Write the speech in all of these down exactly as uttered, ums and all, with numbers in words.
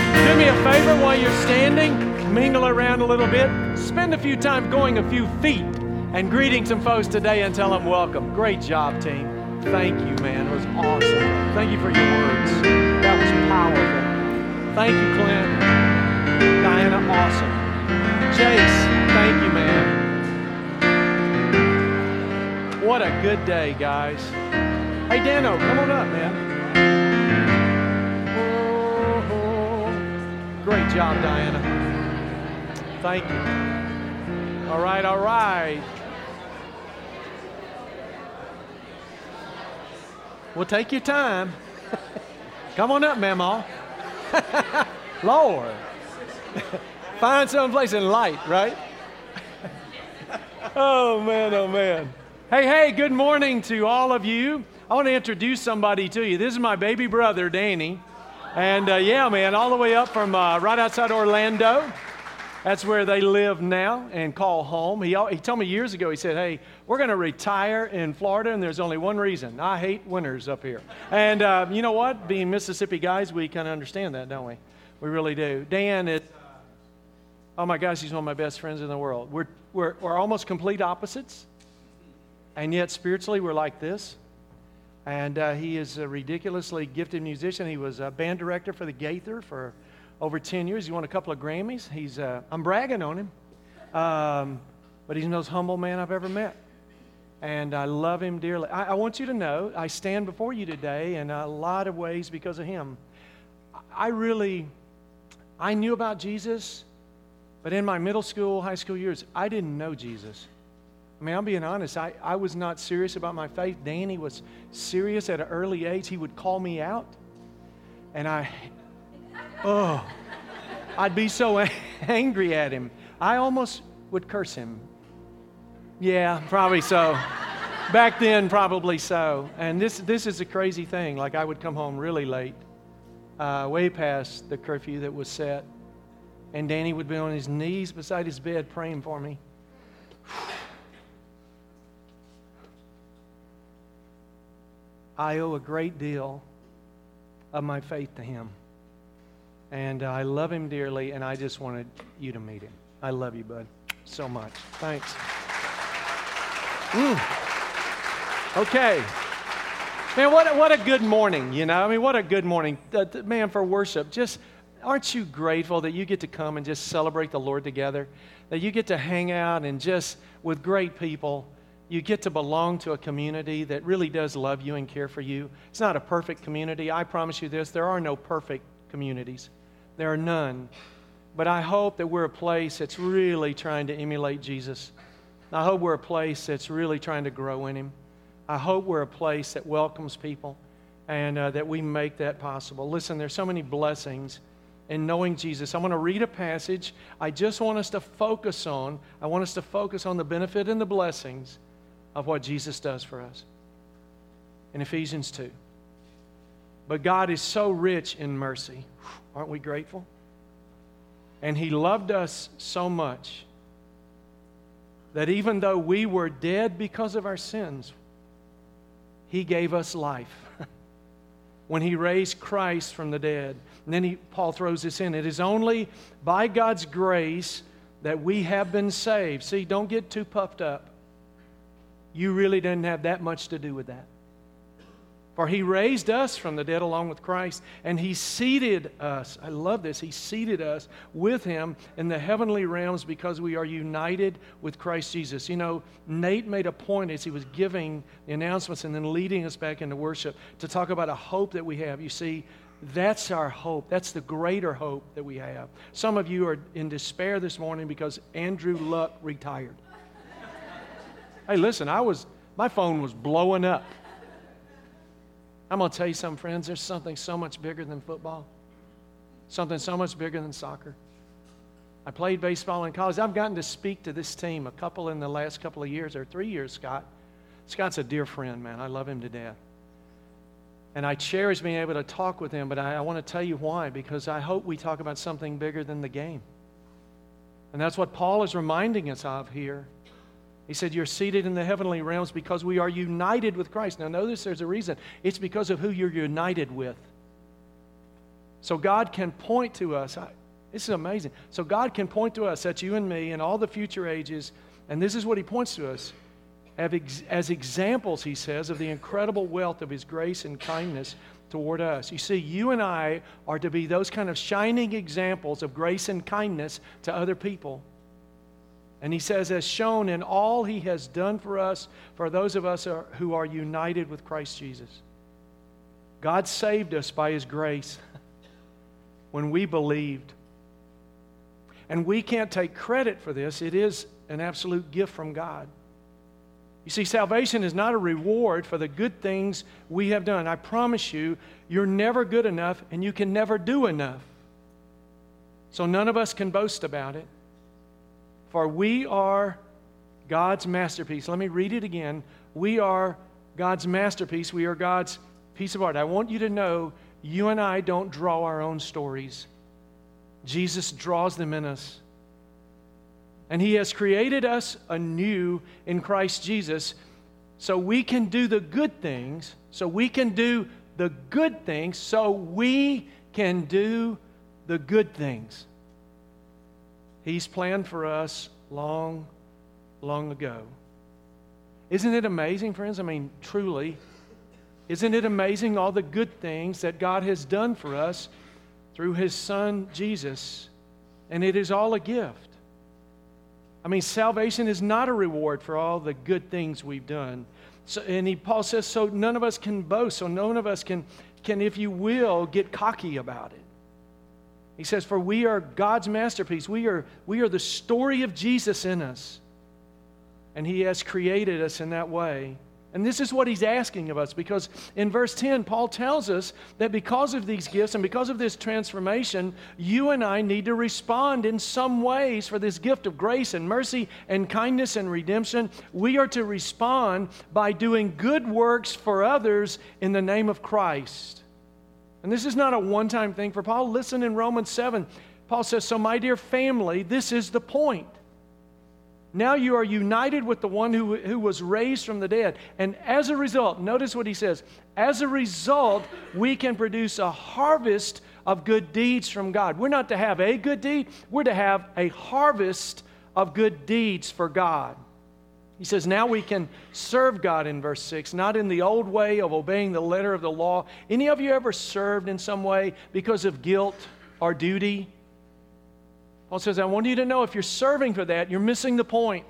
Do me a favor while you're standing, mingle around a little bit, spend a few time going a few feet and greeting some folks today and tell them welcome. Great job, team. Thank you, man. It was awesome. Thank you for your words. That was powerful. Thank you, Clint. Diana, awesome. Chase, thank you, man. What a good day, guys. Hey, Dano, come on up, man. Great job, Diana. Thank you. All right, all right. Well, take your time. Come on up, Mamaw. Lord. Find some place in light, right? Oh, man, oh, man. Hey, hey, good morning to all of you. I want to introduce somebody to you. This is my baby brother, Danny. And uh, yeah, man, all the way up from uh, right outside Orlando. That's where they live now and call home. He, he told me years ago, he said, hey, we're going to retire in Florida, and there's only one reason. I hate winters up here. And uh, you know what? Being Mississippi guys, we kind of understand that, don't we? We really do. Dan is, oh my gosh, he's one of my best friends in the world. We're, we're, we're almost complete opposites, and yet spiritually we're like this. And uh, he is a ridiculously gifted musician. He was a band director for the Gaither for over ten years. He won a couple of Grammys. He's, uh, I'm bragging on him. Um, but he's the most humble man I've ever met. And I love him dearly. I, I want you to know, I stand before you today in a lot of ways because of him. I really, I knew about Jesus, but in my middle school, high school years, I didn't know Jesus. I mean, I'm being honest, I, I was not serious about my faith. Danny was serious at an early age. He would call me out, and I, oh, I'd be so angry at him. I almost would curse him. Yeah, probably so. Back then, probably so. And this this is a crazy thing. Like, I would come home really late, uh, way past the curfew that was set, and Danny would be on his knees beside his bed praying for me. I owe a great deal of my faith to him. And uh, I love him dearly, and I just wanted you to meet him. I love you, bud, so much. Thanks. Mm. Okay. Man, what a, what a good morning, you know? I mean, what a good morning. Uh, man, for worship, just aren't you grateful that you get to come and just celebrate the Lord together? That you get to hang out and just with great people. You get to belong to a community that really does love you and care for you. It's not a perfect community. I promise you this, there are no perfect communities. There are none. But I hope that we're a place that's really trying to emulate Jesus. I hope we're a place that's really trying to grow in Him. I hope we're a place that welcomes people and uh, that we make that possible. Listen, there's so many blessings in knowing Jesus. I'm going to read a passage. I just want us to focus on, I want us to focus on the benefit and the blessings of what Jesus does for us in Ephesians two. But God is so rich in mercy. Aren't we grateful? And He loved us so much that even though we were dead because of our sins, He gave us life. When He raised Christ from the dead. And then he, Paul throws this in. It is only by God's grace that we have been saved. See, don't get too puffed up. You really didn't have that much to do with that. For He raised us from the dead along with Christ, and He seated us. I love this. He seated us with Him in the heavenly realms because we are united with Christ Jesus. You know, Nate made a point as he was giving the announcements and then leading us back into worship to talk about a hope that we have. You see, that's our hope. That's the greater hope that we have. Some of you are in despair this morning because Andrew Luck retired. Hey, listen, I was, my phone was blowing up. I'm going to tell you something, friends. There's something so much bigger than football. Something so much bigger than soccer. I played baseball in college. I've gotten to speak to this team a couple in the last couple of years, or three years, Scott. Scott's a dear friend, man. I love him to death. And I cherish being able to talk with him, but I, I want to tell you why, because I hope we talk about something bigger than the game. And that's what Paul is reminding us of here. He said, you're seated in the heavenly realms because we are united with Christ. Now notice there's a reason. It's because of who you're united with. So God can point to us. I, this is amazing. So God can point to us, that's you and me, and all the future ages, and this is what He points to us. As examples, He says, of the incredible wealth of His grace and kindness toward us. You see, you and I are to be those kind of shining examples of grace and kindness to other people. And He says, as shown in all He has done for us, for those of us who are united with Christ Jesus. God saved us by His grace when we believed. And we can't take credit for this. It is an absolute gift from God. You see, salvation is not a reward for the good things we have done. I promise you, you're never good enough and you can never do enough. So none of us can boast about it. For we are God's masterpiece. Let me read it again. We are God's masterpiece. We are God's piece of art. I want you to know you and I don't draw our own stories. Jesus draws them in us. And He has created us anew in Christ Jesus so we can do the good things, so we can do the good things, so we can do the good things He's planned for us long, long ago. Isn't it amazing, friends? I mean, truly, isn't it amazing all the good things that God has done for us through His Son, Jesus? And it is all a gift. I mean, salvation is not a reward for all the good things we've done. So, and he, Paul says, so none of us can boast, so none of us can, can, if you will, get cocky about it. He says, for we are God's masterpiece. We are, we are the story of Jesus in us. And He has created us in that way. And this is what He's asking of us, because in verse ten, Paul tells us that because of these gifts and because of this transformation, you and I need to respond in some ways for this gift of grace and mercy and kindness and redemption. We are to respond by doing good works for others in the name of Christ. And this is not a one-time thing for Paul. Listen, in Romans seven, Paul says, so my dear family, this is the point. Now you are united with the one who, who was raised from the dead. And as a result, notice what he says, as a result, we can produce a harvest of good deeds from God. We're not to have a good deed, we're to have a harvest of good deeds for God. He says, now we can serve God in verse six, not in the old way of obeying the letter of the law. Any of you ever served in some way because of guilt or duty? Paul says, I want you to know if you're serving for that, you're missing the point.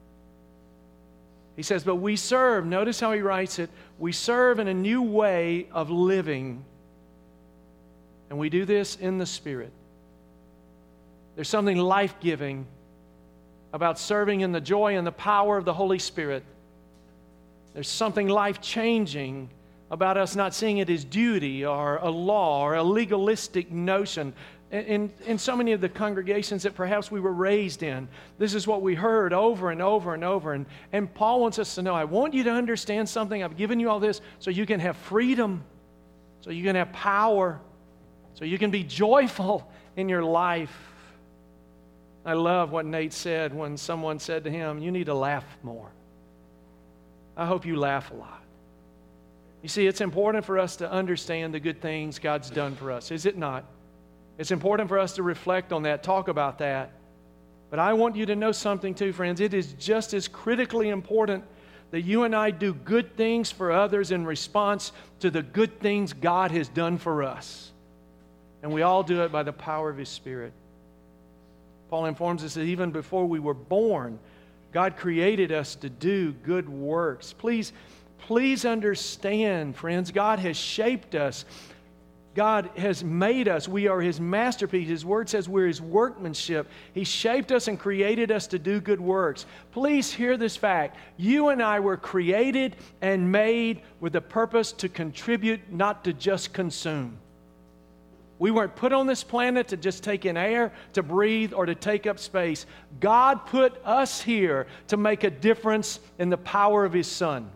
He says, but we serve. Notice how he writes it. We serve in a new way of living. And we do this in the Spirit. There's something life-giving about serving in the joy and the power of the Holy Spirit. There's something life-changing about us not seeing it as duty or a law or a legalistic notion. In, in so many of the congregations that perhaps we were raised in, this is what we heard over and over and over. And, and Paul wants us to know, I want you to understand something. I've given you all this so you can have freedom, so you can have power, so you can be joyful in your life. I love what Nate said when someone said to him, you need to laugh more. I hope you laugh a lot. You see, it's important for us to understand the good things God's done for us, is it not? It's important for us to reflect on that, talk about that. But I want you to know something too, friends. It is just as critically important that you and I do good things for others in response to the good things God has done for us. And we all do it by the power of His Spirit. Paul informs us that even before we were born, God created us to do good works. Please, please understand, friends, God has shaped us. God has made us. We are His masterpiece. His Word says we're His workmanship. He shaped us and created us to do good works. Please hear this fact. You and I were created and made with the purpose to contribute, not to just consume. We weren't put on this planet to just take in air, to breathe, or to take up space. God put us here to make a difference in the power of His Son.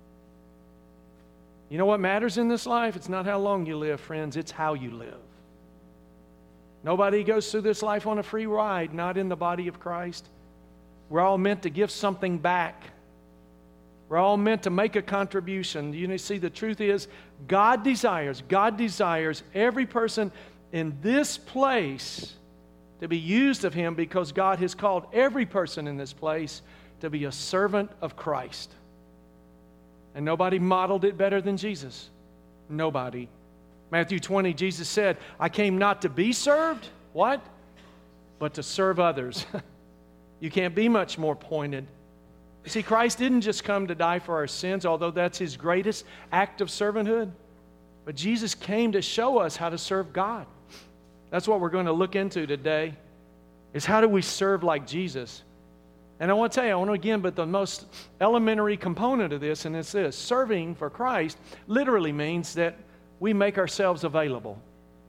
You know what matters in this life? It's not how long you live, friends. It's how you live. Nobody goes through this life on a free ride, not in the body of Christ. We're all meant to give something back. We're all meant to make a contribution. You know, see, the truth is, God desires, God desires every person in this place to be used of Him because God has called every person in this place to be a servant of Christ. And nobody modeled it better than Jesus. Nobody. Matthew twenty, Jesus said, I came not to be served, what? But to serve others. You can't be much more pointed. You see, Christ didn't just come to die for our sins, although that's His greatest act of servanthood. But Jesus came to show us how to serve God. That's what we're going to look into today, is how do we serve like Jesus? And I want to tell you, I want to again, but the most elementary component of this, and it's this: serving for Christ literally means that we make ourselves available.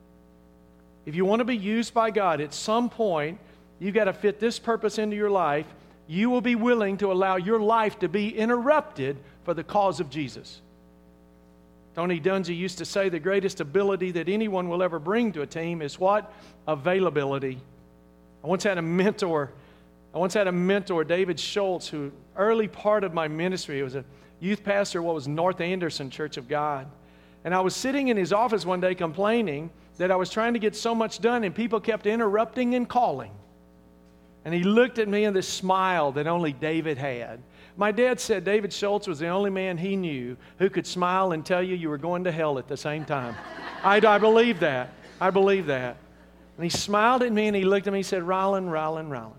If you want to be used by God, at some point, you've got to fit this purpose into your life. You will be willing to allow your life to be interrupted for the cause of Jesus. Tony Dungy used to say the greatest ability that anyone will ever bring to a team is what? Availability. I once had a mentor, I once had a mentor, David Schultz, who early part of my ministry, he was a youth pastor at what was North Anderson Church of God. And I was sitting in his office one day complaining that I was trying to get so much done and people kept interrupting and calling. And he looked at me with this smile that only David had. My dad said David Schultz was the only man he knew who could smile and tell you you were going to hell at the same time. I, I believe that. I believe that. And he smiled at me and he looked at me and he said, Ryland, Ryland, Ryland.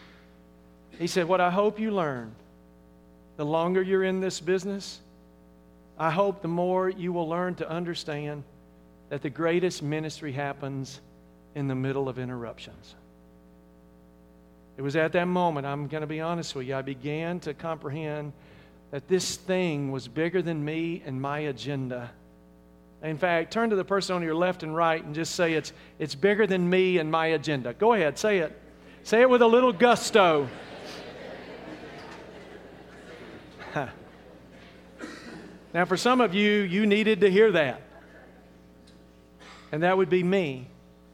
He said, what I hope you learn, the longer you're in this business, I hope the more you will learn to understand that the greatest ministry happens in the middle of interruptions. It was at that moment, I'm going to be honest with you, I began to comprehend that this thing was bigger than me and my agenda. In fact, turn to the person on your left and right and just say, it's, it's bigger than me and my agenda. Go ahead, say it. Say it with a little gusto. Now, for some of you, you needed to hear that. And that would be me.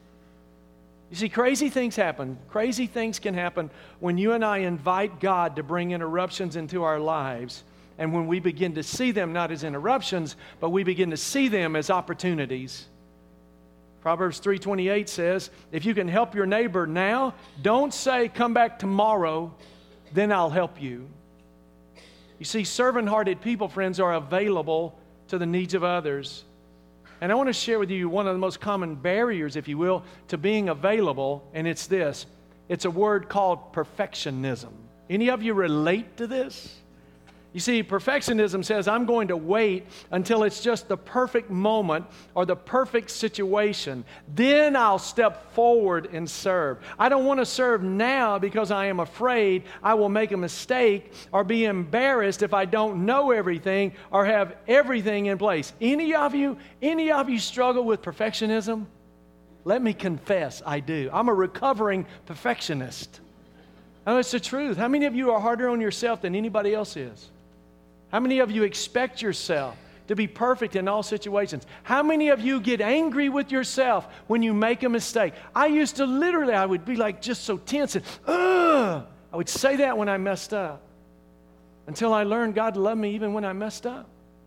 You see, crazy things happen. Crazy things can happen when you and I invite God to bring interruptions into our lives. And when we begin to see them not as interruptions, but we begin to see them as opportunities. Proverbs three twenty-eight says, if you can help your neighbor now, don't say, come back tomorrow, then I'll help you. You see, servant-hearted people, friends, are available to the needs of others. And I want to share with you one of the most common barriers, if you will, to being available, and it's this. It's a word called perfectionism. Any of you relate to this? You see, perfectionism says, I'm going to wait until it's just the perfect moment or the perfect situation. Then I'll step forward and serve. I don't want to serve now because I am afraid I will make a mistake or be embarrassed if I don't know everything or have everything in place. Any of you, any of you struggle with perfectionism? Let me confess, I do. I'm a recovering perfectionist. Oh, it's the truth. How many of you are harder on yourself than anybody else is? How many of you expect yourself to be perfect in all situations? How many of you get angry with yourself when you make a mistake? I used to literally, I would be like just so tense and, ugh, I would say that when I messed up. Until I learned God loved me even when I messed up.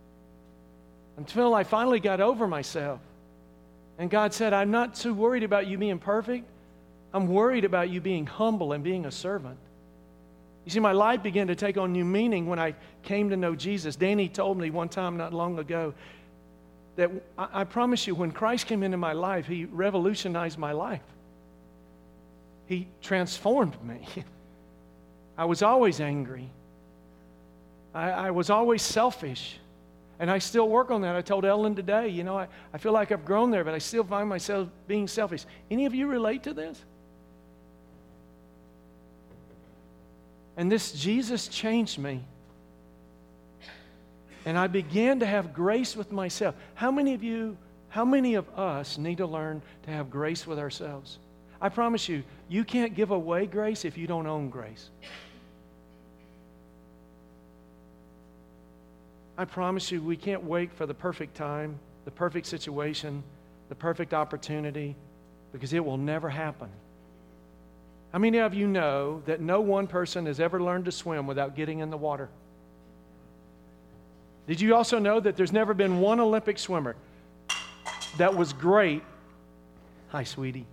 Until I finally got over myself. And God said, I'm not too worried about you being perfect. I'm worried about you being humble and being a servant. You see, my life began to take on new meaning when I came to know Jesus. Danny told me one time not long ago that I, I promise you, when Christ came into my life, He revolutionized my life. He transformed me. I was always angry. I, I was always selfish. And I still work on that. I told Ellen today, you know, I, I feel like I've grown there, but I still find myself being selfish. Any of you relate to this? And this Jesus changed me. And I began to have grace with myself. How many of you, how many of us need to learn to have grace with ourselves? I promise you, you can't give away grace if you don't own grace. I promise you, we can't wait for the perfect time, the perfect situation, the perfect opportunity, because it will never happen. How many of you know that no one person has ever learned to swim without getting in the water? Did you also know that there's never been one Olympic swimmer that was great Hi, sweetie.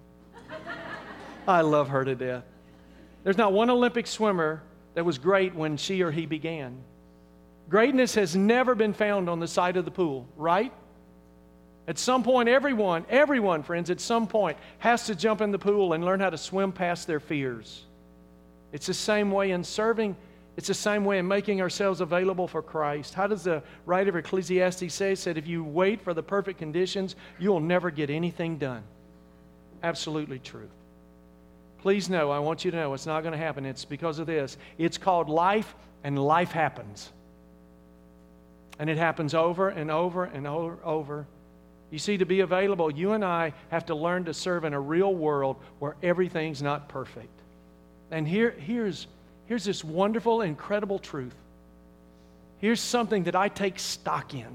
I love her to death. There's not one Olympic swimmer that was great when she or he began. Greatness has never been found on the side of the pool, right? At some point, everyone, everyone, friends, at some point has to jump in the pool and learn how to swim past their fears. It's the same way in serving. It's the same way in making ourselves available for Christ. How does the writer of Ecclesiastes say? He said, if you wait for the perfect conditions, you'll never get anything done. Absolutely true. Please know, I want you to know it's not going to happen. It's because of this. It's called life, and life happens. And it happens over and over and over, over. You see, to be available, you and I have to learn to serve in a real world where everything's not perfect. And here, here's, here's this wonderful, incredible truth. Here's something that I take stock in.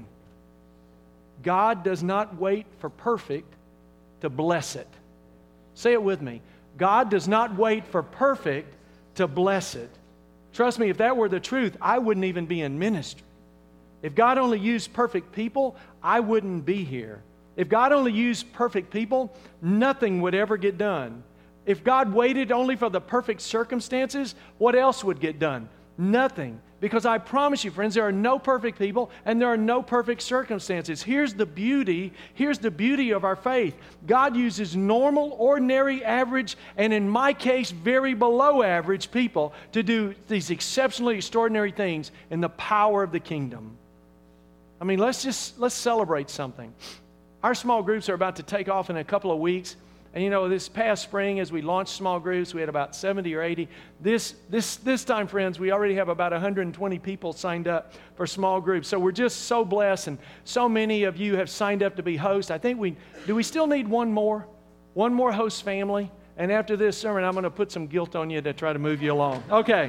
God does not wait for perfect to bless it. Say it with me. God does not wait for perfect to bless it. Trust me, if that were the truth, I wouldn't even be in ministry. If God only used perfect people, I wouldn't be here. If God only used perfect people, nothing would ever get done. If God waited only for the perfect circumstances, what else would get done? Nothing. Because I promise you, friends, there are no perfect people and there are no perfect circumstances. Here's the beauty, here's the beauty of our faith. God uses normal, ordinary, average, and in my case, very below average people to do these exceptionally extraordinary things in the power of the kingdom. I mean, let's just, let's celebrate something. Our small groups are about to take off in a couple of weeks. And you know, this past spring, as we launched small groups, we had about seventy or eighty. This, this, this time, friends, we already have about one hundred twenty people signed up for small groups. So we're just so blessed, and so many of you have signed up to be hosts. I think we, do we still need one more? One more host family? And after this sermon, I'm going to put some guilt on you to try to move you along. Okay.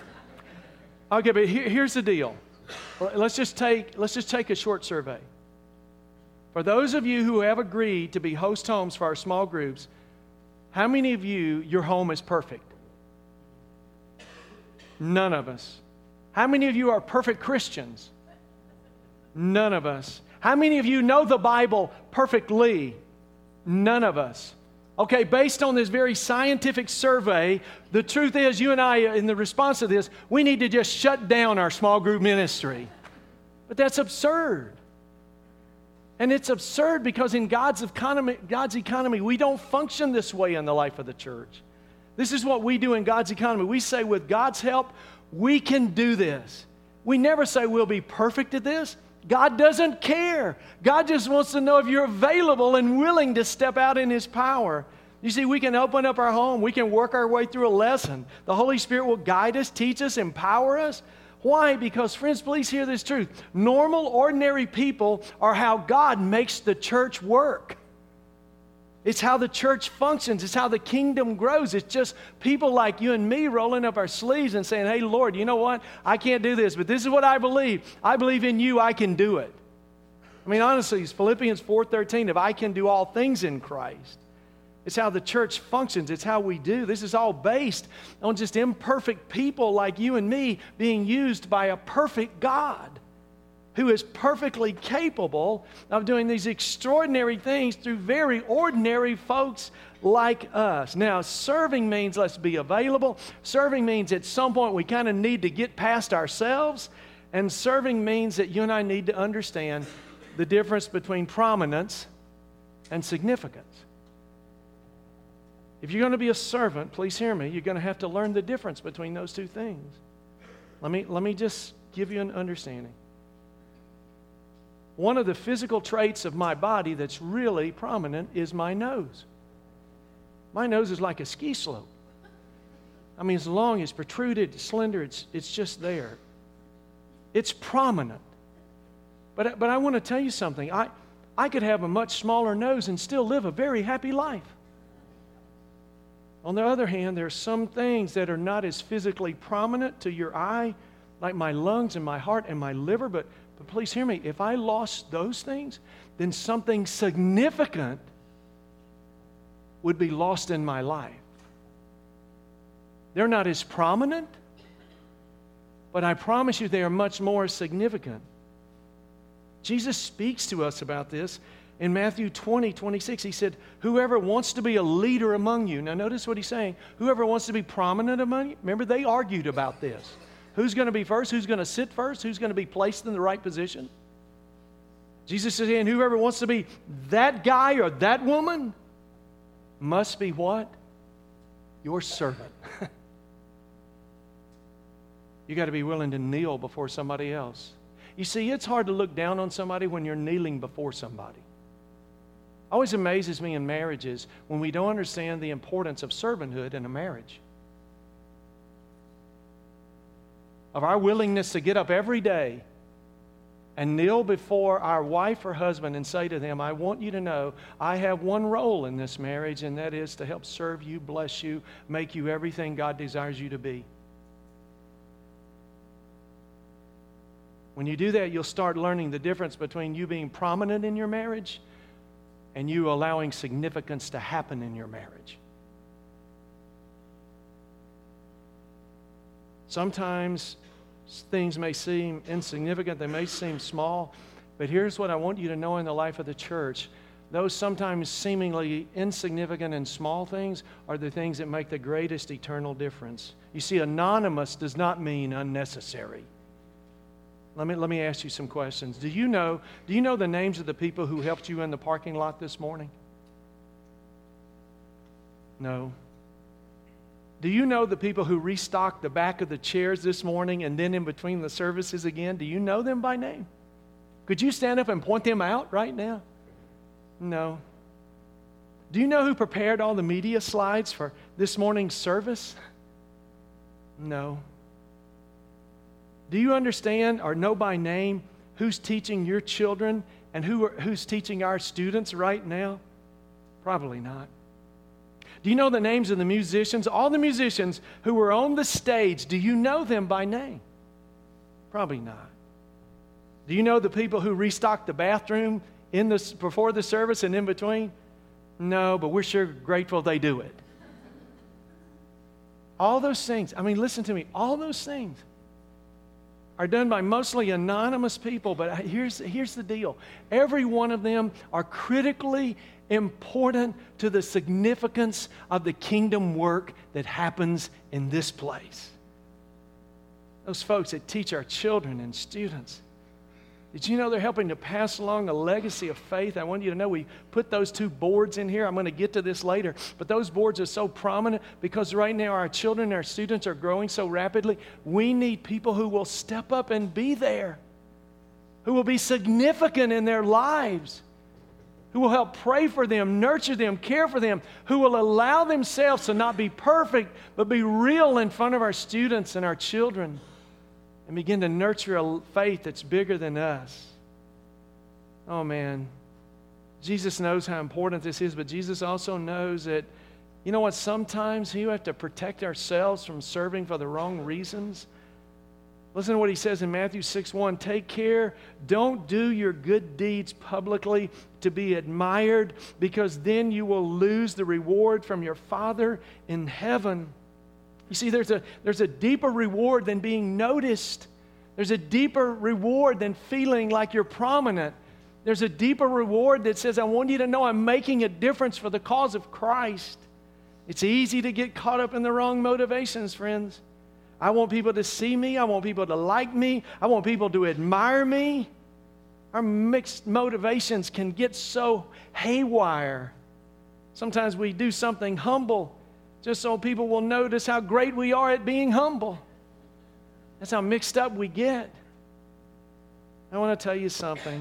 Okay, but here, here's the deal. Let's just take, let's just take a short survey. For those of you who have agreed to be host homes for our small groups, how many of you, your home is perfect? None of us. How many of you are perfect Christians? None of us. How many of you know the Bible perfectly? None of us. Okay, based on this very scientific survey, the truth is, you and I, in the response to this, we need to just shut down our small group ministry. But that's absurd. And it's absurd because in God's economy, God's economy, we don't function this way in the life of the church. This is what we do in God's economy. We say, with God's help, we can do this. We never say we'll be perfect at this. God doesn't care. God just wants to know if you're available and willing to step out in His power. You see, we can open up our home. We can work our way through a lesson. The Holy Spirit will guide us, teach us, empower us. Why? Because, friends, please hear this truth. Normal, ordinary people are how God makes the church work. It's how the church functions. It's how the kingdom grows. It's just people like you and me rolling up our sleeves and saying, hey, Lord, you know what? I can't do this, but this is what I believe. I believe in you. I can do it. I mean, honestly, it's Philippians four thirteen, if I can do all things in Christ. It's how the church functions. It's how we do. This is all based on just imperfect people like you and me being used by a perfect God who is perfectly capable of doing these extraordinary things through very ordinary folks like us. Now, serving means let's be available. Serving means at some point we kind of need to get past ourselves. And serving means that you and I need to understand the difference between prominence and significance. If you're going to be a servant, please hear me, you're going to have to learn the difference between those two things. Let me, let me just give you an understanding. One of the physical traits of my body that's really prominent is my nose. My nose is like a ski slope. I mean, it's long, it's protruded, it's slender, it's, it's just there. It's prominent. But, but I want to tell you something. I, I could have a much smaller nose and still live a very happy life. On the other hand, there are some things that are not as physically prominent to your eye, like my lungs and my heart and my liver, but, but please hear me, if I lost those things, then something significant would be lost in my life. They're not as prominent, but I promise you they are much more significant. Jesus speaks to us about this In Matthew twenty, twenty-six, he said, whoever wants to be a leader among you. Now notice what he's saying. Whoever wants to be prominent among you. Remember, they argued about this. Who's going to be first? Who's going to sit first? Who's going to be placed in the right position? Jesus is saying, whoever wants to be that guy or that woman must be what? Your servant. You got to be willing to kneel before somebody else. You see, it's hard to look down on somebody when you're kneeling before somebody. Always amazes me in marriages when we don't understand the importance of servanthood in a marriage. Of our willingness to get up every day and kneel before our wife or husband and say to them, I want you to know I have one role in this marriage, and that is to help serve you, bless you, make you everything God desires you to be. When you do that, you'll start learning the difference between you being prominent in your marriage and you allowing significance to happen in your marriage. Sometimes things may seem insignificant, they may seem small, but here's what I want you to know in the life of the church. Those sometimes seemingly insignificant and small things are the things that make the greatest eternal difference. You see, anonymous does not mean unnecessary. Let me, let me ask you some questions. Do you know, do you know the names of the people who helped you in the parking lot this morning? No. Do you know the people who restocked the back of the chairs this morning and then in between the services again? Do you know them by name? Could you stand up and point them out right now? No. Do you know who prepared all the media slides for this morning's service? No. Do you understand or know by name who's teaching your children and who are, who's teaching our students right now? Probably not. Do you know the names of the musicians? All the musicians who were on the stage, do you know them by name? Probably not. Do you know the people who restocked the bathroom in the, before the service and in between? No, but we're sure grateful they do it. All those things, I mean, listen to me, all those things are done by mostly anonymous people, but here's, here's the deal. Every one of them are critically important to the significance of the kingdom work that happens in this place. Those folks that teach our children and students, did you know they're helping to pass along a legacy of faith? I want you to know we put those two boards in here. I'm going to get to this later. But those boards are so prominent because right now our children and our students are growing so rapidly. We need people who will step up and be there, who will be significant in their lives, who will help pray for them, nurture them, care for them, who will allow themselves to not be perfect, but be real in front of our students and our children, and begin to nurture a faith that's bigger than us. Oh, man. Jesus knows how important this is, but Jesus also knows that, you know what, sometimes you have to protect ourselves from serving for the wrong reasons. Listen to what he says in Matthew six one. Take care, don't do your good deeds publicly to be admired, because then you will lose the reward from your Father in heaven. You see, there's a, there's a deeper reward than being noticed. There's a deeper reward than feeling like you're prominent. There's a deeper reward that says, I want you to know I'm making a difference for the cause of Christ. It's easy to get caught up in the wrong motivations, friends. I want people to see me. I want people to like me. I want people to admire me. Our mixed motivations can get so haywire. Sometimes we do something humble just so people will notice how great we are at being humble. That's how mixed up we get. I want to tell you something.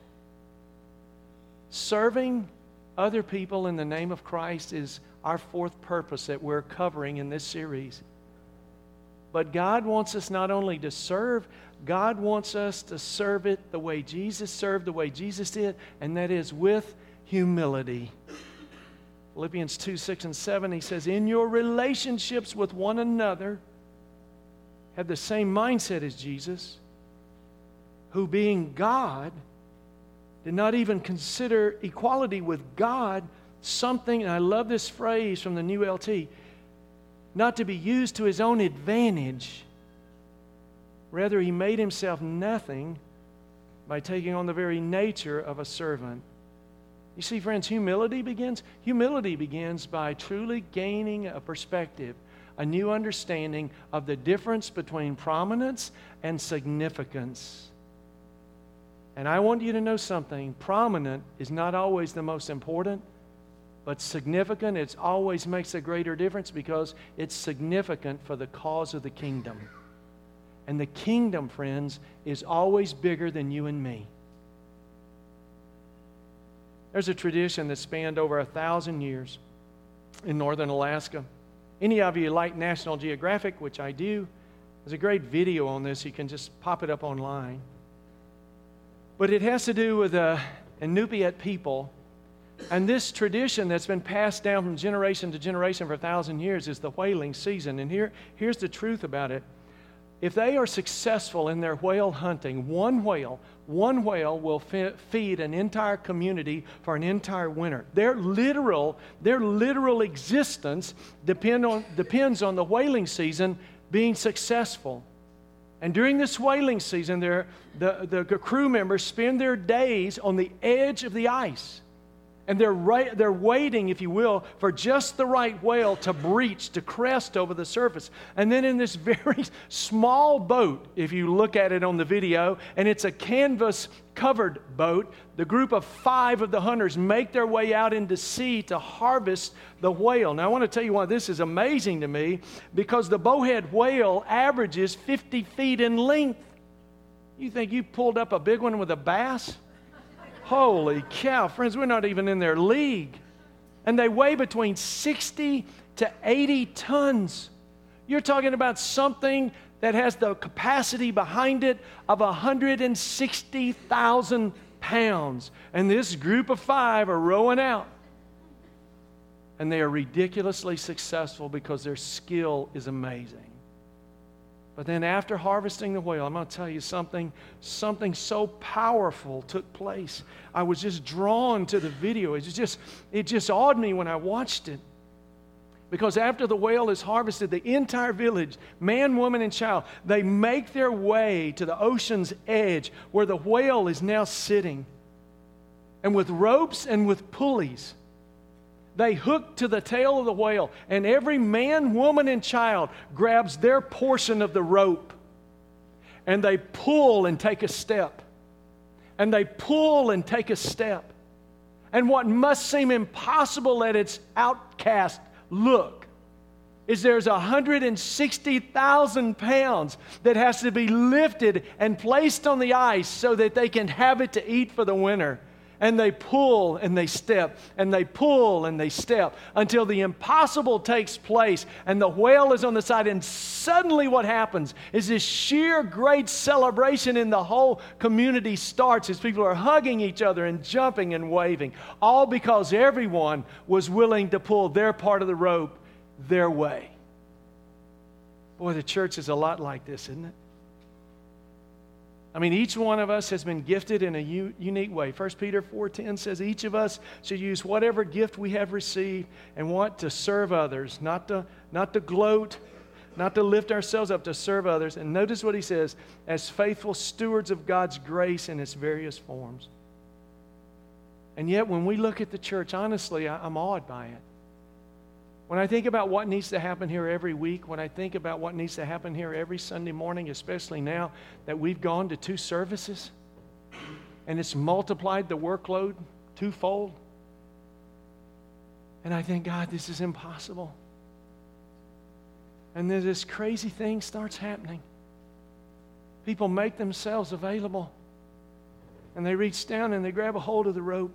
Serving other people in the name of Christ is our fourth purpose that we're covering in this series. But God wants us not only to serve, God wants us to serve it the way Jesus served, the way Jesus did, and that is with humility. Philippians two, six, and seven, he says, in your relationships with one another, have the same mindset as Jesus, who being God, did not even consider equality with God something, and I love this phrase from the New L T, not to be used to his own advantage. Rather, he made himself nothing by taking on the very nature of a servant. You see, friends, humility begins, humility begins by truly gaining a perspective, a new understanding of the difference between prominence and significance. And I want you to know something. Prominent is not always the most important, but significant, it always makes a greater difference because it's significant for the cause of the kingdom. And the kingdom, friends, is always bigger than you and me. There's a tradition that spanned over a thousand years in northern Alaska. Any of you like National Geographic, which I do, there's a great video on this. You can just pop it up online. But it has to do with the Inupiat people. And this tradition that's been passed down from generation to generation for a thousand years is the whaling season. And here, here's the truth about it. If they are successful in their whale hunting, one whale, one whale will fe- feed an entire community for an entire winter. Their literal, their literal existence depend on, depends on the whaling season being successful. And during this whaling season, the, the crew members spend their days on the edge of the ice. And they're, right, they're waiting, if you will, for just the right whale to breach, to crest over the surface. And then in this very small boat, if you look at it on the video, and it's a canvas-covered boat, the group of five of the hunters make their way out into sea to harvest the whale. Now, I want to tell you why this is amazing to me, because the bowhead whale averages fifty feet in length. You think you pulled up a big one with a bass? Holy cow, friends, we're not even in their league. And they weigh between sixty to eighty tons. You're talking about something that has the capacity behind it of one hundred sixty thousand pounds. And this group of five are rowing out. And they are ridiculously successful because their skill is amazing. But then after harvesting the whale, I'm going to tell you something, something so powerful took place. I was just drawn to the video. It just, it just awed me when I watched it. Because after the whale is harvested, the entire village, man, woman, and child, they make their way to the ocean's edge where the whale is now sitting. And with ropes and with pulleys, they hook to the tail of the whale, and every man, woman, and child grabs their portion of the rope, and they pull and take a step, and they pull and take a step. And what must seem impossible at its outcast look is there's one hundred sixty thousand pounds that has to be lifted and placed on the ice so that they can have it to eat for the winter. And they pull and they step, and they pull and they step until the impossible takes place and the whale is on the side. And suddenly what happens is this sheer great celebration in the whole community starts as people are hugging each other and jumping and waving, all because everyone was willing to pull their part of the rope their way. Boy, the church is a lot like this, isn't it? I mean, each one of us has been gifted in a u- unique way. First Peter four ten says each of us should use whatever gift we have received and want to serve others, not to, not to gloat, not to lift ourselves up, to serve others. And notice what he says, as faithful stewards of God's grace in its various forms. And yet when we look at the church, honestly, I, I'm awed by it. When I think about what needs to happen here every week, when I think about what needs to happen here every Sunday morning, especially now that we've gone to two services and it's multiplied the workload twofold, and I think, God, this is impossible. And then this crazy thing starts happening. People make themselves available, and they reach down and they grab a hold of the rope.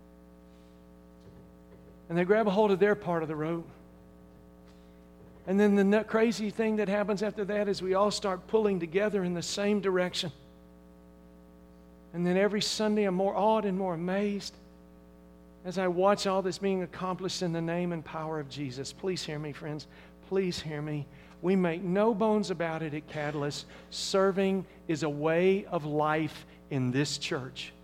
And they grab a hold of their part of the rope. And then the crazy thing that happens after that is we all start pulling together in the same direction. And then every Sunday I'm more awed and more amazed as I watch all this being accomplished in the name and power of Jesus. Please hear me, friends. Please hear me. We make no bones about it at Catalyst. Serving is a way of life in this church.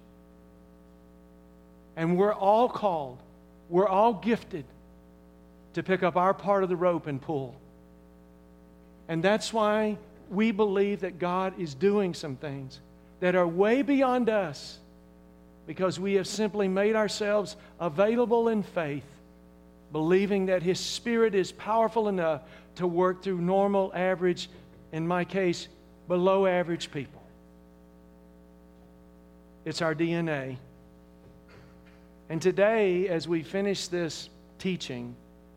And we're all called, we're all gifted to pick up our part of the rope and pull. And that's why we believe that God is doing some things that are way beyond us. because we have simply made ourselves available in faith, believing that His Spirit is powerful enough to work through normal, average, in my case, below average people. It's our D N A. And today, as we finish this teaching,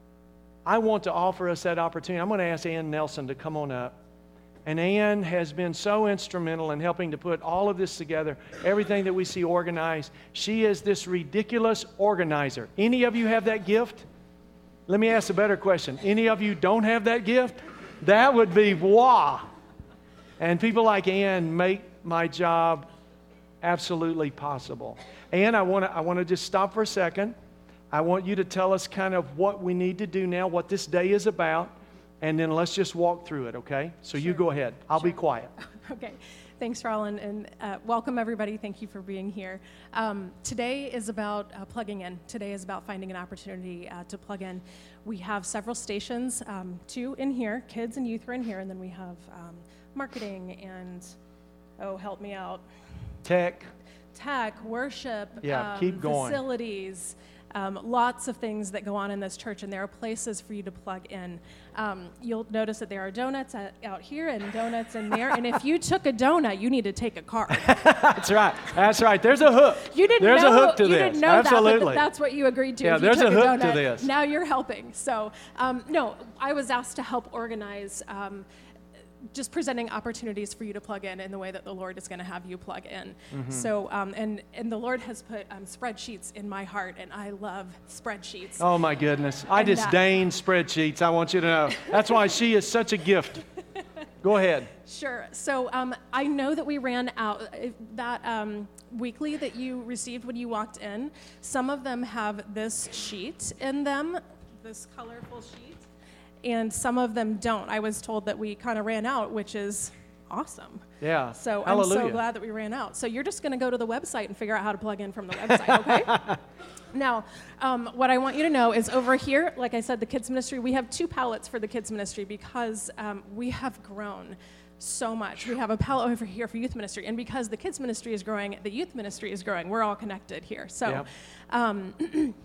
I want to offer us that opportunity. I'm going to ask Ann Nelson to come on up. And Ann has been so instrumental in helping to put all of this together, everything that we see organized. She is this ridiculous organizer. Any of you have that gift? Let me ask a better question. Any of you don't have that gift? That would be wow. And people like Ann make my job absolutely possible. Ann, I want to I want to just stop for a second. I want you to tell us kind of what we need to do now, what this day is about, and then let's just walk through it, okay? So sure. You go ahead. I'll sure. be quiet. Okay. Thanks, Raul, and, and uh, welcome, everybody. Thank you for being here. Um, today is about uh, plugging in. Today is about finding an opportunity uh, to plug in. We have several stations, um, two in here. Kids and youth are in here, and then we have um, marketing and, oh, help me out. Tech. Tech, worship, yeah, um, keep going. Facilities. Um, lots of things that go on in this church, and there are places for you to plug in. Um, you'll notice that there are donuts at, out here and donuts in there, and if you took a donut, you need to take a card. That's right. That's right. There's a hook. You didn't there's know, a hook to you this. Didn't know Absolutely. That, but that's what you agreed to. Yeah, if you there's took a hook a donut, to this. Now you're helping. So, um, no, I was asked to help organize um, just presenting opportunities for you to plug in in the way that the Lord is going to have you plug in. Mm-hmm. So, um, and, and the Lord has put um, spreadsheets in my heart, and I love spreadsheets. Oh, my goodness. I disdain that. spreadsheets, I want you to know. That's why she is such a gift. Go ahead. Sure. So um, I know that we ran out, that um, weekly that you received when you walked in, some of them have this sheet in them, this colorful sheet. And some of them don't. I was told that we kind of ran out, which is awesome. Yeah. So Hallelujah. I'm so glad that we ran out. So you're just going to go to the website and figure out how to plug in from the website, okay? Now, um, what I want you to know is over here, like I said, the kids ministry, we have two pallets for the kids ministry because um, we have grown so much. We have a pallet over here for youth ministry, and because the kids ministry is growing, the youth ministry is growing. We're all connected here. So yep. um,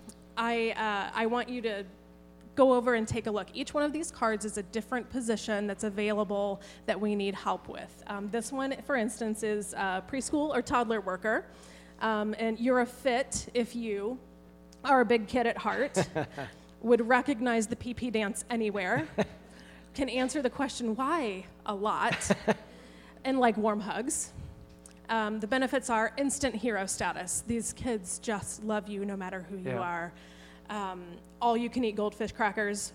I uh, I want you to go over and take a look. Each one of these cards is a different position that's available that we need help with. Um, this one, for instance, is uh, preschool or toddler worker. Um, and you're a fit if you are a big kid at heart, would recognize the P P dance anywhere, can answer the question why a lot, and like warm hugs. Um, the benefits are instant hero status. These kids just love you no matter who you yeah. are. Um, all you can eat goldfish crackers,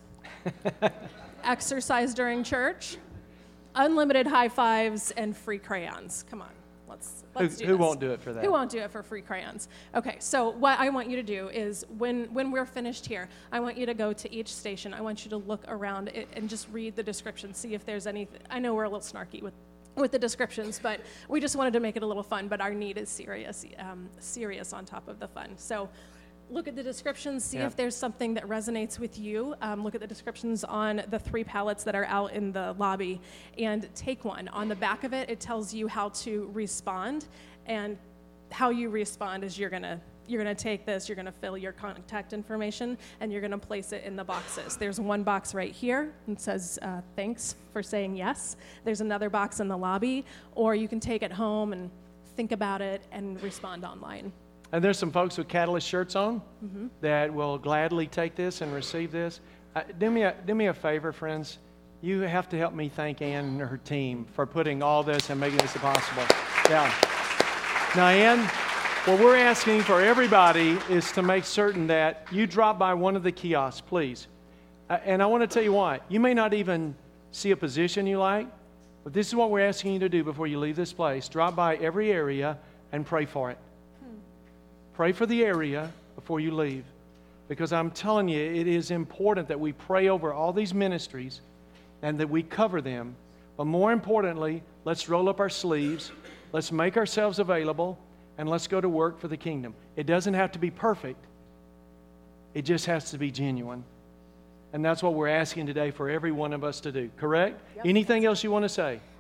exercise during church, unlimited high fives, and free crayons. Come on, let's let's who, do who this. won't do it for that? Who won't do it for free crayons? Okay, so what I want you to do is when when we're finished here, I want you to go to each station. I want you to look around it and just read the description, see if there's anything. I know we're a little snarky with with the descriptions, but we just wanted to make it a little fun, but our need is serious, um, serious on top of the fun. So look at the descriptions, see yeah. if there's something that resonates with you. Um, look at the descriptions on the three pallets that are out in the lobby and take one. On the back of it, it tells you how to respond, and how you respond is you're gonna you're gonna take this, you're gonna fill your contact information, and you're gonna place it in the boxes. There's one box right here that says uh, thanks for saying yes. There's another box in the lobby, or you can take it home and think about it and respond online. And there's some folks with Catalyst shirts on mm-hmm. that will gladly take this and receive this. Uh, do me a, do me a favor, friends. You have to help me thank Ann and her team for putting all this and making this possible. Yeah. Now, Ann, what we're asking for everybody is to make certain that you drop by one of the kiosks, please. Uh, and I want to tell you why. You may not even see a position you like, but this is what we're asking you to do before you leave this place. Drop by every area and pray for it. Pray for the area before you leave, because I'm telling you, it is important that we pray over all these ministries and that we cover them. But more importantly, let's roll up our sleeves, let's make ourselves available, and let's go to work for the kingdom. It doesn't have to be perfect. It just has to be genuine. And that's what we're asking today for every one of us to do. Correct? Yep. Anything else you want to say?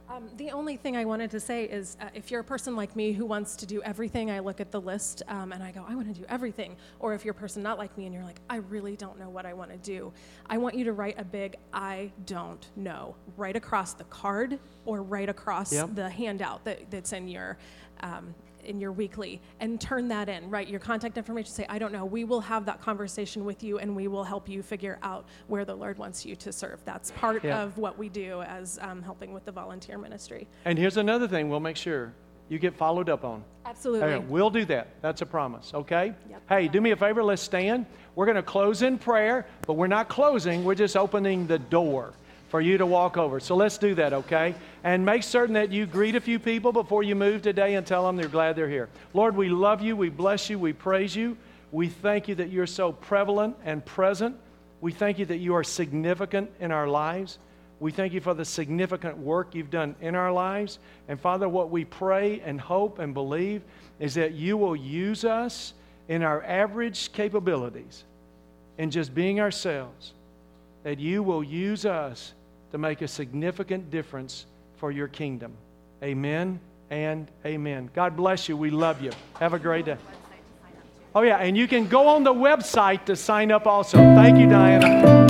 Um, the only thing I wanted to say is uh, if you're a person like me who wants to do everything, I look at the list um, and I go, I want to do everything. Or if you're a person not like me and you're like, I really don't know what I want to do, I want you to write a big I don't know right across the card or right across Yep. the handout that, that's in your um, in your weekly, and turn that in, write your contact information, say, I don't know. We will have that conversation with you and we will help you figure out where the Lord wants you to serve. That's part Yeah. of what we do as um, helping with the volunteer ministry. And here's another thing we'll make sure you get followed up on. Absolutely. Okay, we'll do that. That's a promise, okay? Yep. Hey, do me a favor. Let's stand. We're going to close in prayer, but we're not closing. We're just opening the door for you to walk over. So let's do that, okay? And make certain that you greet a few people before you move today and tell them they're glad they're here. Lord, we love you. We bless you. We praise you. We thank you that you're so prevalent and present. We thank you that you are significant in our lives. We thank you for the significant work you've done in our lives. And Father, what we pray and hope and believe is that you will use us in our average capabilities, in just being ourselves, that you will use us to make a significant difference for your kingdom. Amen and amen. God bless you. We love you. Have a great day. Oh, yeah, and you can go on the website to sign up also. Thank you, Diana.